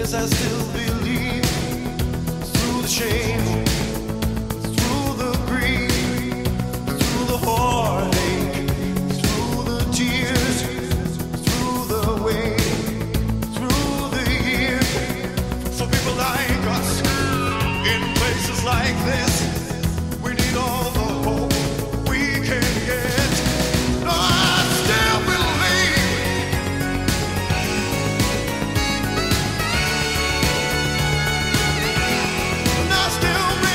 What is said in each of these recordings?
Yes, I still believe through the shame, through the grief, through the heartache, through the tears, through the wait, through the years. For people like us, in places like this, we need all the hope we can get. No, I still believe. And I still believe.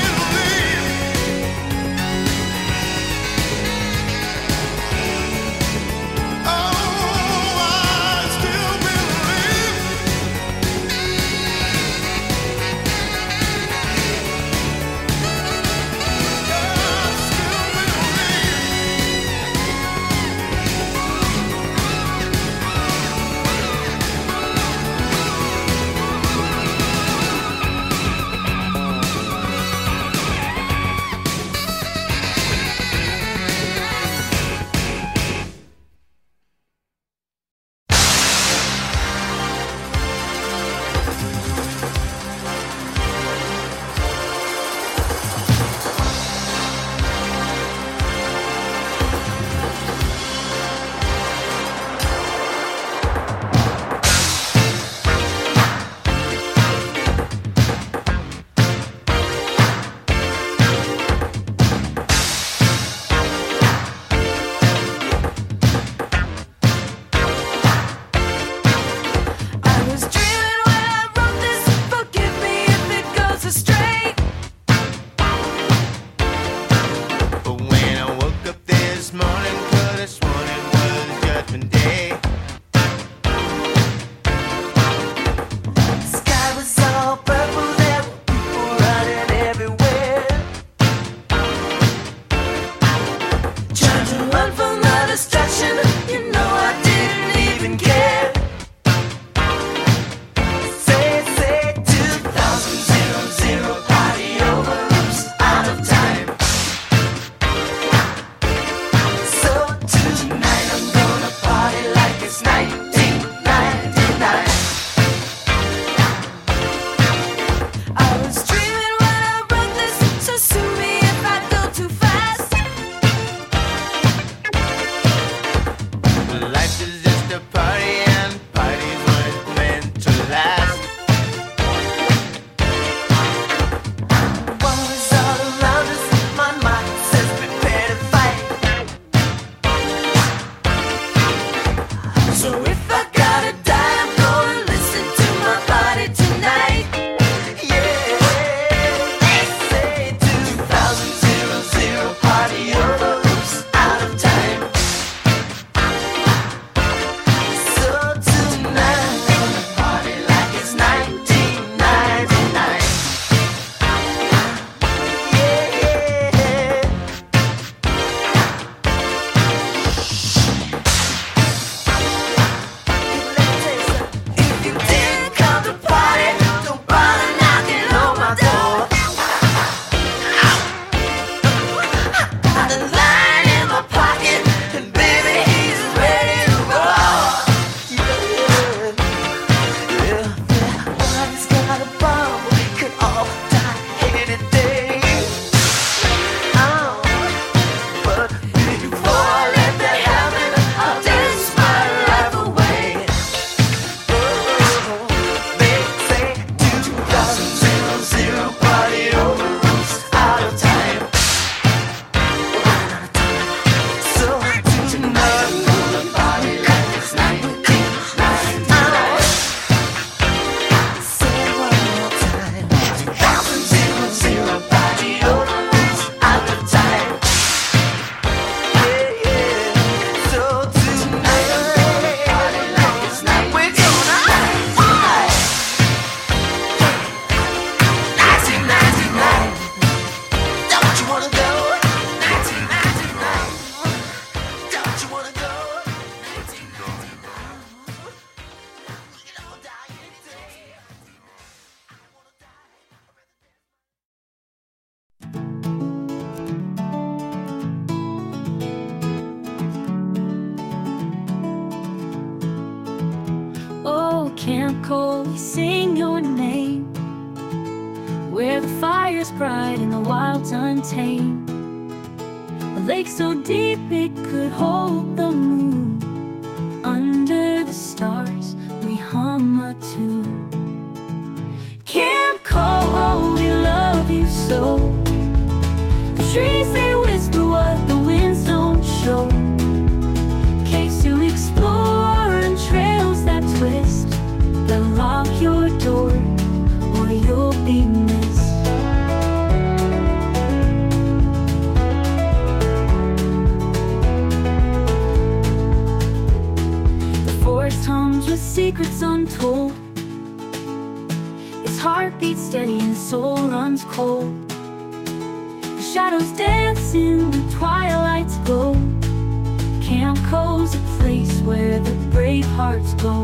Camp Cold, we sing your name, where the fire's bright and the wild's untamed. A lake so deep it could hold the moon. Under the stars we hum a tune. Camp Cold, we love you so. The trees they whisper what the winds don't show. Caves to explore and trails that twist. They'll lock your door or you'll be missed. The forest hums with secrets untold. Its heart beats steady and soul runs cold. The shadows dance in the twilight's glow. Camp Cold's a place where the brave hearts go.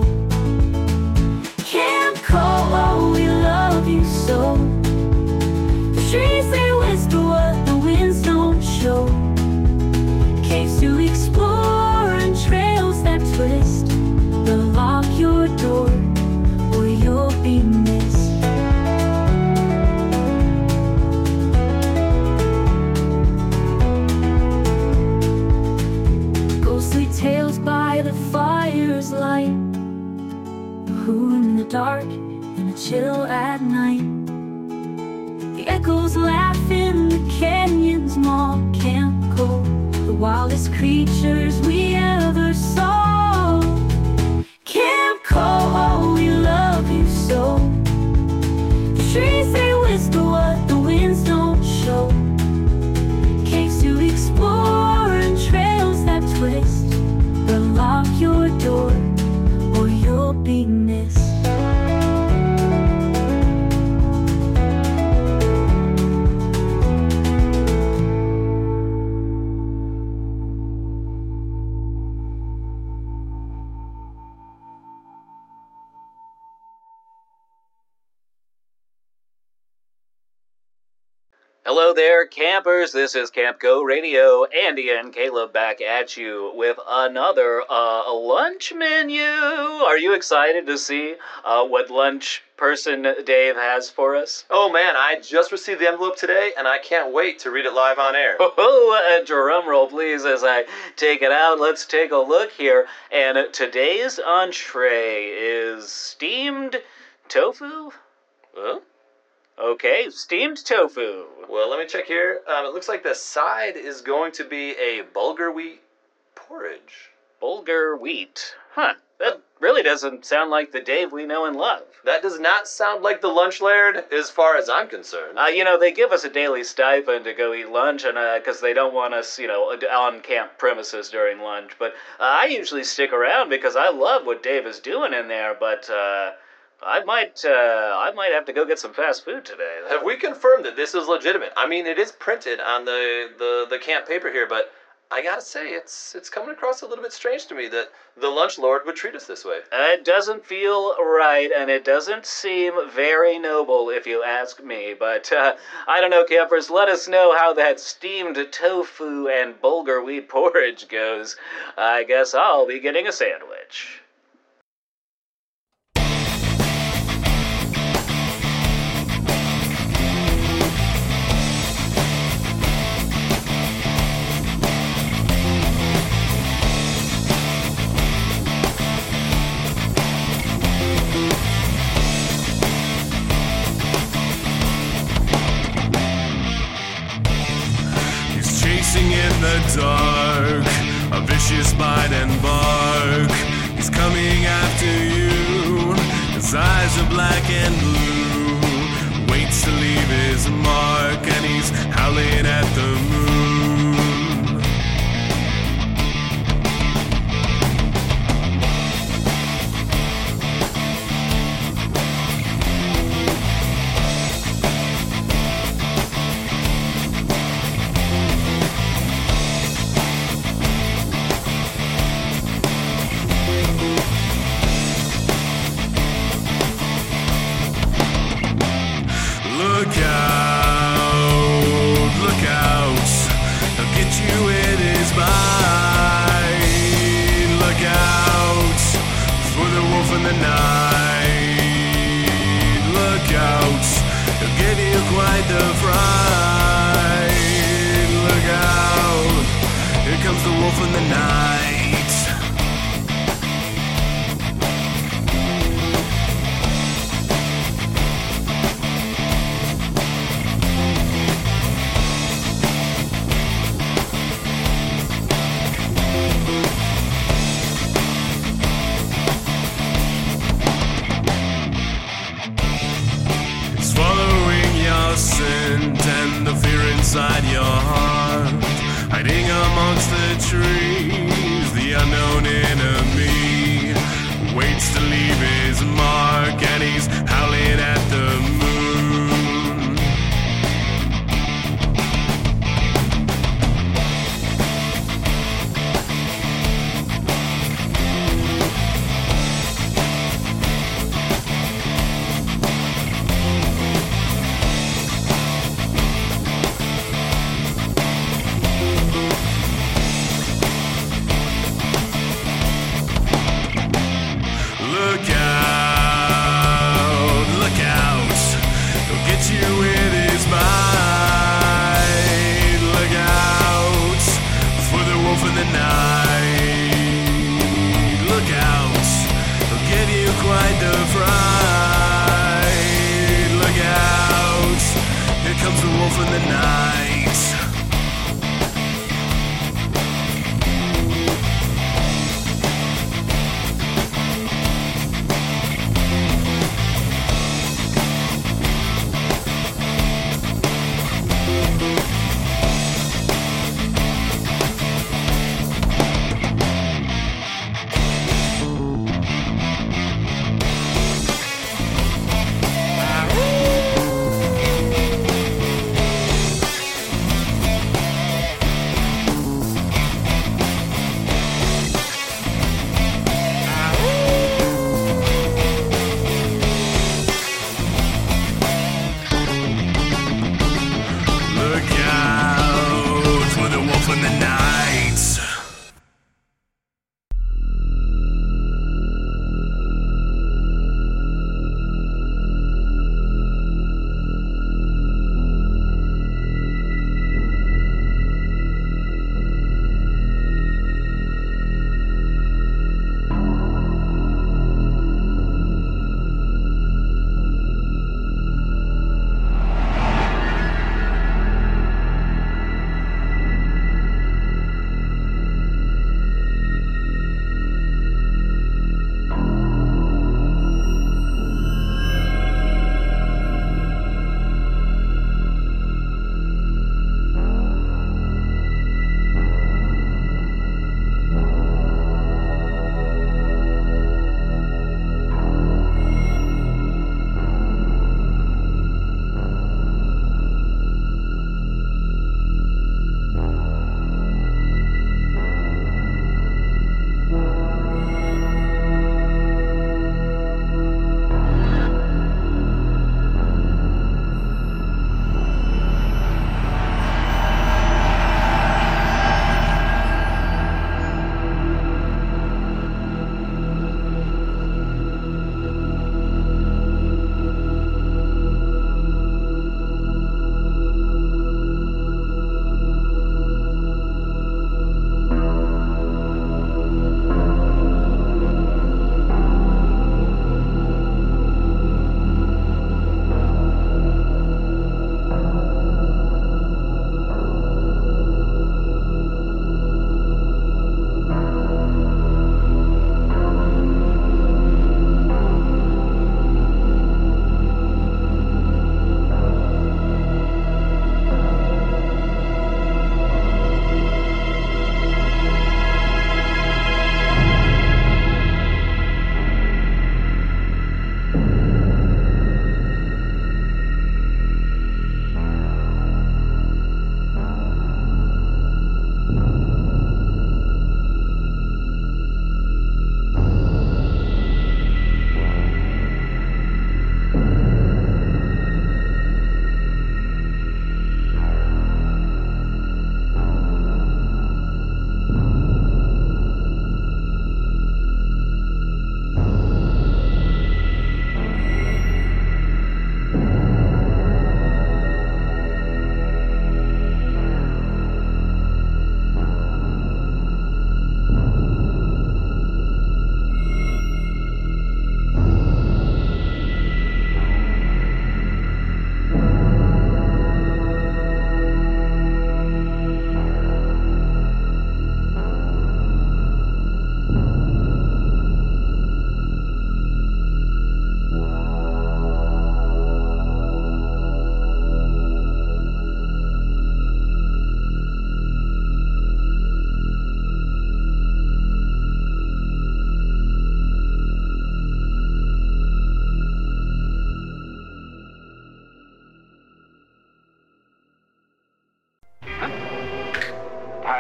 Camp Cold, we love you so. The trees they whisper what the winds don't show. Caves to explore and trails that twist. They'll lock your door or you'll be missed. Ghostly tales by the fire's light, who in the dark and a chill at night. The echoes laugh in the canyon's maw. Camp Cold, the wildest creatures we ever saw. Camp Cold, we love you so. The trees they whisper what the winds don't show. Caves to explore and trails that twist. They'll lock your door or you'll be missed. Hello there, campers. This is Camp Go Radio. Andy and Caleb back at you with another lunch menu. Are you excited to see what lunch person Dave has for us? Oh man, I just received the envelope today, and I can't wait to read it live on air. Oh, drum roll please as I take it out. Let's take a look here. And today's entree is steamed tofu? Huh? Okay, steamed tofu. Well, let me check here. It looks like the side is going to be a bulgur wheat porridge. Bulgur wheat. Huh, that really doesn't sound like the Dave we know and love. That does not sound like the lunch laird, as far as I'm concerned. They give us a daily stipend to go eat lunch, and because they don't want us, on camp premises during lunch. But I usually stick around because I love what Dave is doing in there, but I might have to go get some fast food today. Have we confirmed that this is legitimate? I mean, it is printed on the camp paper here, but I gotta say, it's coming across a little bit strange to me that the lunch lord would treat us this way. It doesn't feel right, and it doesn't seem very noble, if you ask me. But I don't know, campers. Let us know how that steamed tofu and bulgur wheat porridge goes. I guess I'll be getting a sandwich. In the dark, a vicious bite and bark. He's coming after you. His eyes are black and blue. Waits to leave his mark, and he's howling at the moon. Look out, give you quite the fright. Look out, here comes the wolf in the night. Swallowing your scent and the fear inside your heart, hiding amongst the trees, the unknown enemy waits to leave his mark, and he's howling at the moon.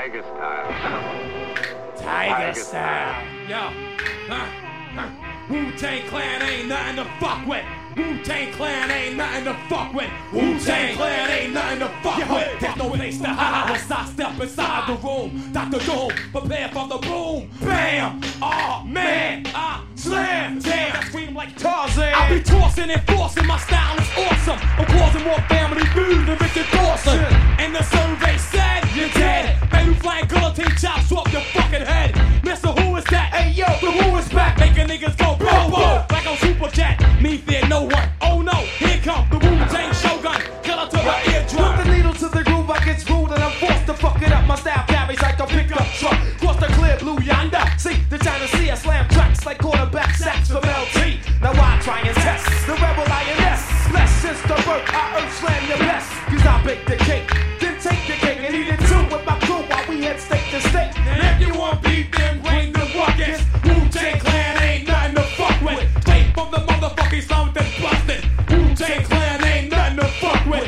Tiger style. Tiger style. Yo. Wu-Tang Clan ain't nothing to fuck with. Wu-Tang Clan ain't nothing to fuck with. Wu-Tang Clan ain't nothing to fuck with. There's no place to hide once I step inside the room. Dr. Doom, prepare for the boom. Bam! Oh man, I slam. Damn, I scream like Tarzan. I be tossing and forcing, my style is awesome. I'm causing more family food than Richard Dawson. And the survey said you're dead. Baby flying guillotine chops off your fucking head. Mister, who is that? Hey yo, the who is back, making niggas go boom boom like on Superjet. Me fear no one. Oh no, here come the Wu-Tang Shogun. Killer to the eardrum. Put the needle to the groove, I get screwed and I'm forced to fuck it up. My style carries like a pickup truck. Cross the clear blue yonder. See the China Sea, I slam tracks like quarterback sacks from LT. Now I try and test the rebel INS. Less since the birth, I earth slam your best. Cause I bake the cake, then take the cake and eat it too with my crew while we head state to state. Now if you want beef, then bring the buckets. Wu-Tang Clan ain't nothing to fuck with. Straight from the motherfucking slum that's busted. Wu-Tang Clan ain't nothing to fuck with.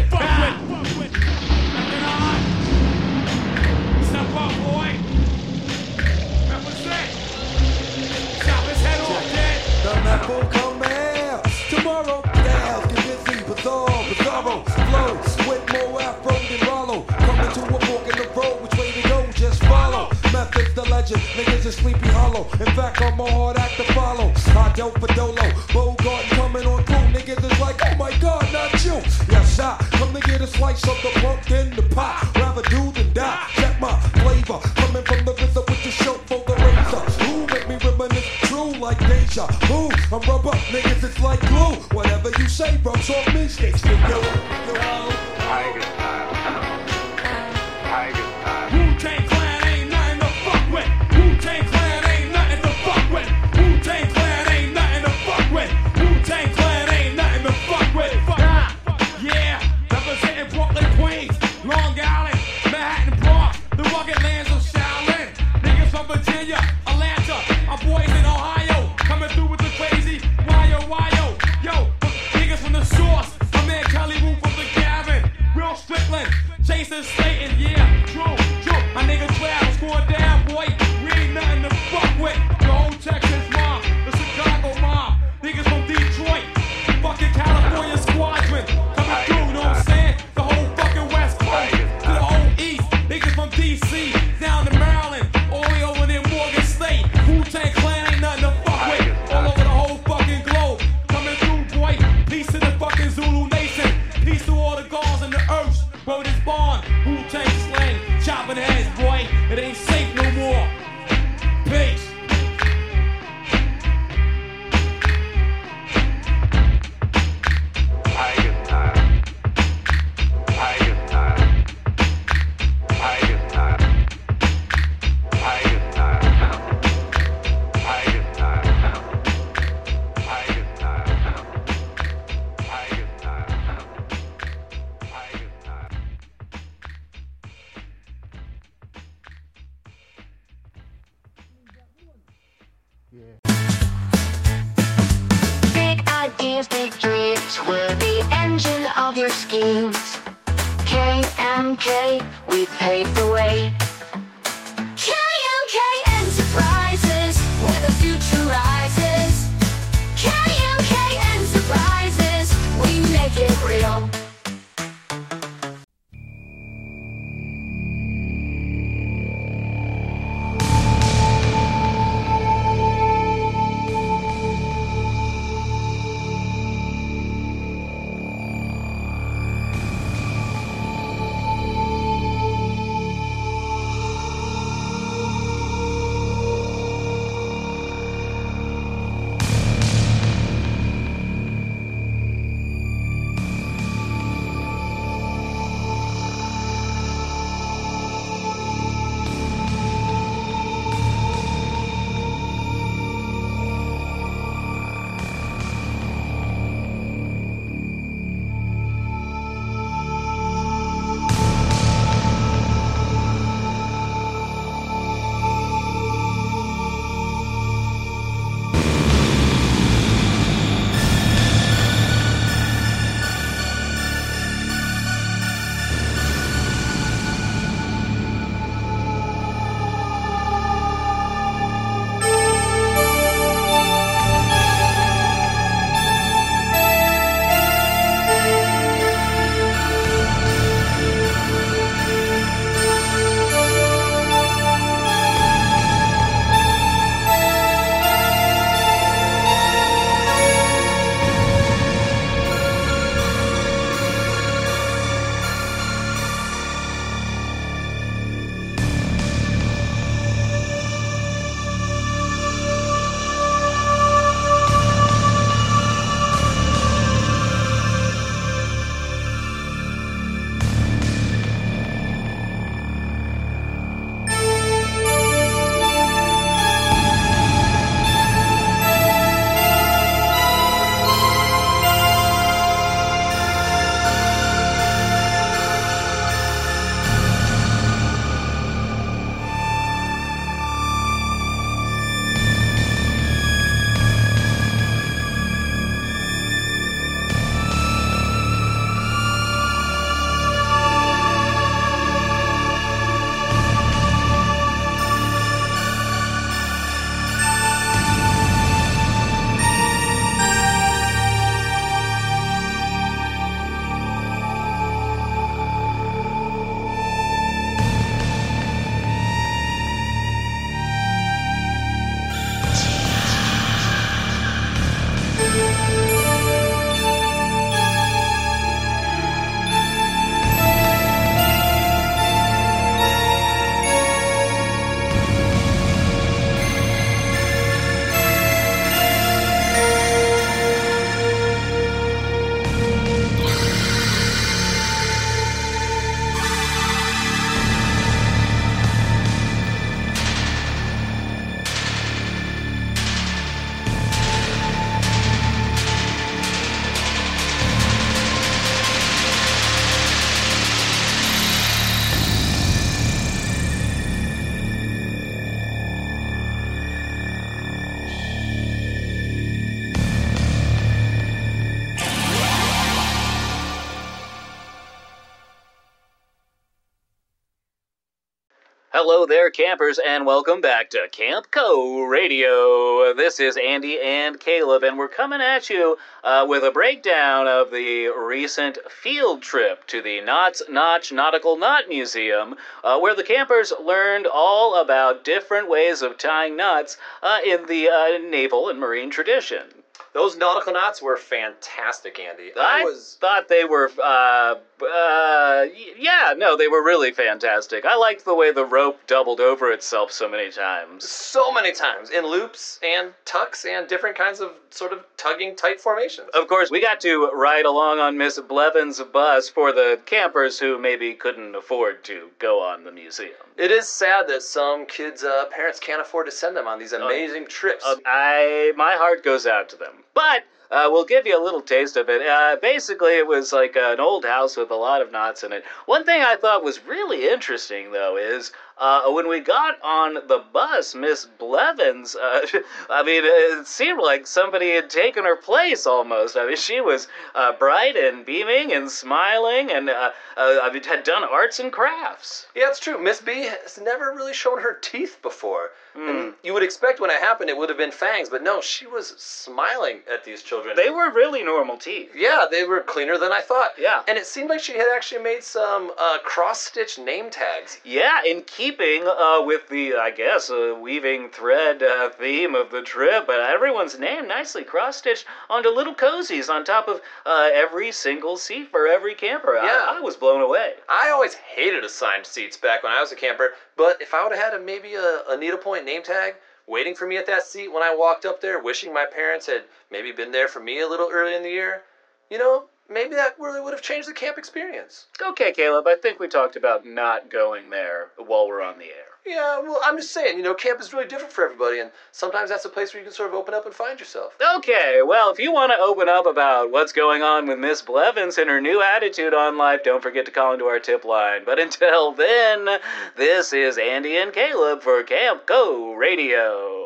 Step up, boy. Represent. Chop his head off, kid. The map will come out tomorrow. Styles get busy, bizarro, flow with more afro than Rollo. Coming to a fork in the road, which way to go? Just follow. Methods the legend, niggas is sleepy hollow. In fact, I'm a hard act to follow. I dope for Dolo, Bogart coming on through. Niggas is like, oh my God, not you. Yes, I come to get a slice of the punk in the pot. Rather do than die. Check my flavor, coming from the RZA with the show for the razor. Who make me reminisce true like deja vu? I'm rubber, niggas it's like glue. Whatever you say, rubs off me, sticks to you. Tiger style. Tiger style. Wu-Tang Clan ain't nothing to fuck with. Wu-Tang Clan ain't nothing to fuck with. Wu-Tang Clan ain't nothing to fuck with. Wu-Tang Clan ain't nothing to fuck with. Yeah, representing Brooklyn, Queens, Long Island, Manhattan, Bronx, the rugged lands of Shaolin. Niggas from Virginia, Atlanta, our boys in Ohio, coming through with the crazy wyo. Yo, niggas from the source, my man Kelly Wu from the Gavin, Will Strickland, Jason Slayton, yeah, true. My nigga Travis going down, boy. We ain't nothing to fuck with. The whole Texas mob, the Chicago mob, niggas from Detroit, fucking California squadron, coming through, you know what I'm saying? The whole fucking West Coast, to the whole East, niggas from DC, down to Maryland, all the way over near Morgan State. Wu-Tang Clan ain't nothing to fuck with. All over the whole fucking globe, coming through, boy. Peace to the fucking Zulu Nation, peace to all the gods and the earth. Word is born, Wu-Tang slang, chopping heads, boy. It ain't safe no more. Peace. Tiger style. Tiger style. Tiger style. Tiger style. Tiger style. Tiger style. Tiger style. Tiger style. Big ideas, big dreams, we're the engine of your schemes. KMK, we pave the way. KMK Enterprises, where the future rises. KMK Enterprises, we make it real. Hello there, campers, and welcome back to Camp Co Radio. This is Andy and Caleb, and we're coming at you with a breakdown of the recent field trip to the Knott's Notch Nautical Knot Museum, where the campers learned all about different ways of tying knots in the naval and marine tradition. Those nautical knots were fantastic, Andy. I thought they were, they were really fantastic. I liked the way the rope doubled over itself so many times. So many times, in loops and tucks and different kinds of sort of tugging tight formations. Of course, we got to ride along on Miss Blevins' bus for the campers who maybe couldn't afford to go on the museum. It is sad that some kids' parents can't afford to send them on these amazing trips. My heart goes out to them. But we'll give you a little taste of it. Basically, it was like an old house with a lot of knots in it. One thing I thought was really interesting, though, is when we got on the bus, Miss Blevins, it seemed like somebody had taken her place almost. I mean, she was bright and beaming and smiling and had done arts and crafts. Yeah, it's true. Miss B has never really shown her teeth before. And you would expect when it happened it would have been fangs, but no, she was smiling at these children. They were really normal teeth. Yeah, they were cleaner than I thought. Yeah. And it seemed like she had actually made some cross-stitch name tags. Yeah, in keeping with the, I guess, weaving thread theme of the trip, but everyone's name nicely cross-stitched onto little cozies on top of every single seat for every camper. Yeah. I was blown away. I always hated assigned seats back when I was a camper, but if I would have had maybe a needlepoint name tag waiting for me at that seat when I walked up there, wishing my parents had maybe been there for me a little early in the year, maybe that really would have changed the camp experience. Okay, Caleb, I think we talked about not going there while we're on the air. Yeah, well, I'm just saying, camp is really different for everybody, and sometimes that's a place where you can sort of open up and find yourself. Okay, well, if you want to open up about what's going on with Miss Blevins and her new attitude on life, don't forget to call into our tip line. But until then, this is Andy and Caleb for Camp Co Radio.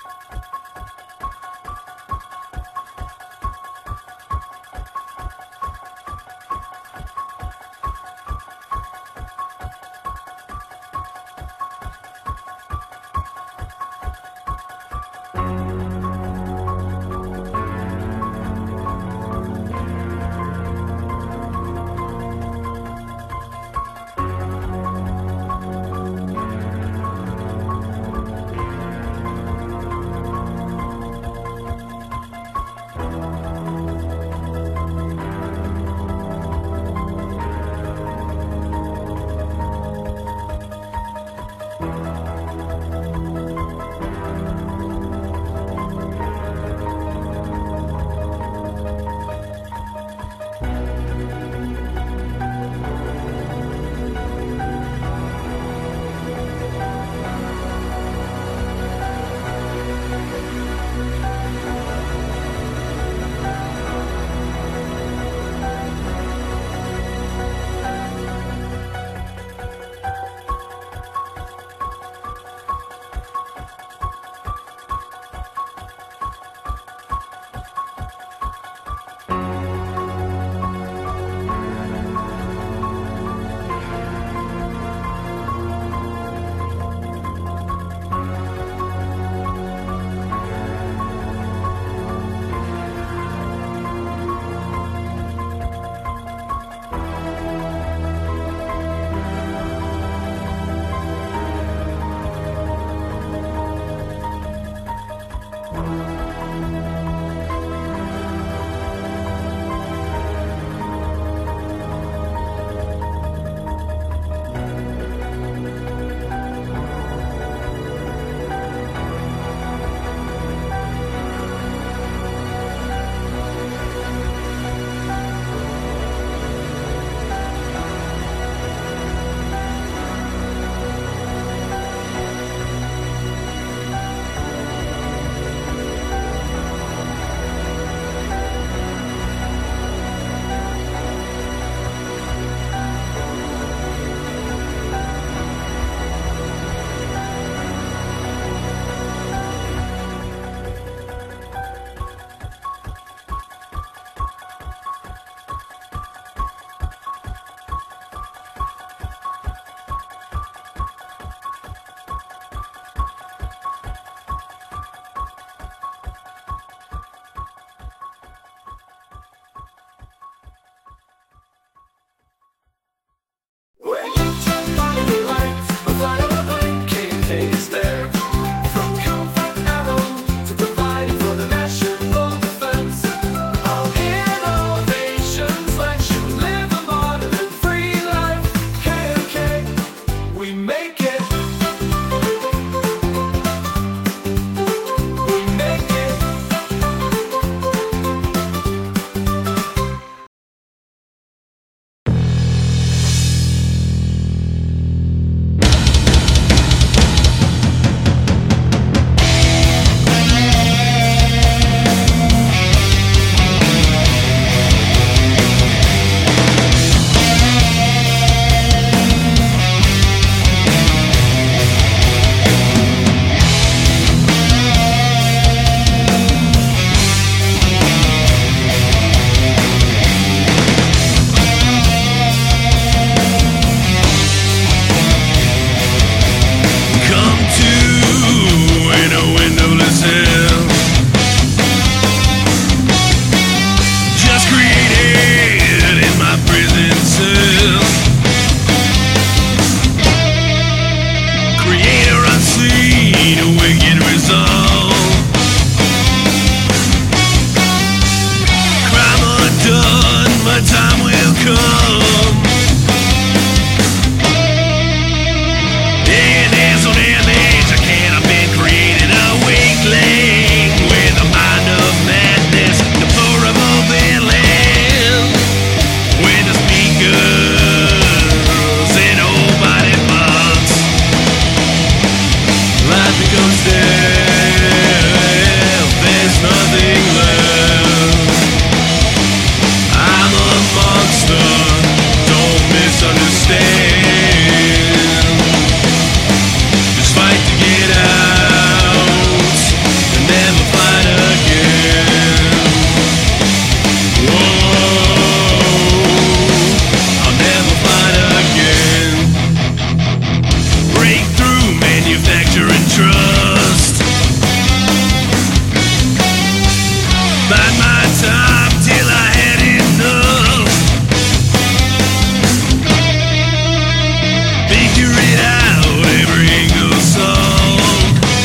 time will come.